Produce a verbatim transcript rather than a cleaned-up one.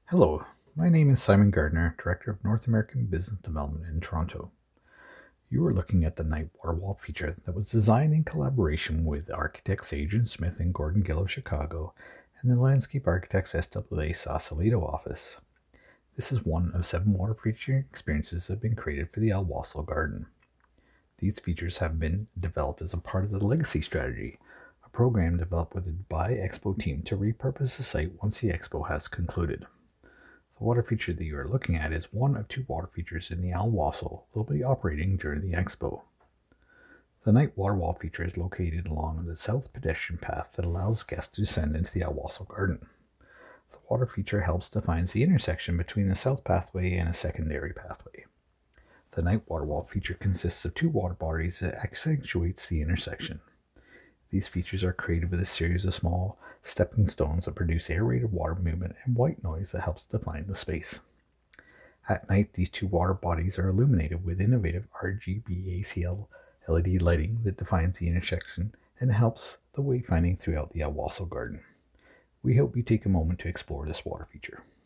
Hello, my name is Simon Gardner, Director of North American Business Development in Toronto. You are looking at the Night Water Wall feature that was designed in collaboration with architects Adrian Smith and Gordon Gill of Chicago and the Landscape Architects S W A Sausalito office. This is one of seven water feature experiences that have been created for the Al Wasl Garden. These features have been developed as a part of the Legacy Strategy, a program developed with the Dubai Expo team to repurpose the site once the expo has concluded. The water feature that you are looking at is one of two water features in the Al Wasl that will be operating during the expo. The Night Water Wall feature is located along the south pedestrian path that allows guests to descend into the Al Wasl Garden. The water feature helps define the intersection between the south pathway and a secondary pathway. The Night Water Wall feature consists of two water bodies that accentuates the intersection. These features are created with a series of small stepping stones that produce aerated water movement and white noise that helps define the space. At night, these two water bodies are illuminated with innovative R G B A C L L E D lighting that defines the intersection and helps the wayfinding throughout the Al Wasl Garden. We hope you take a moment to explore this water feature.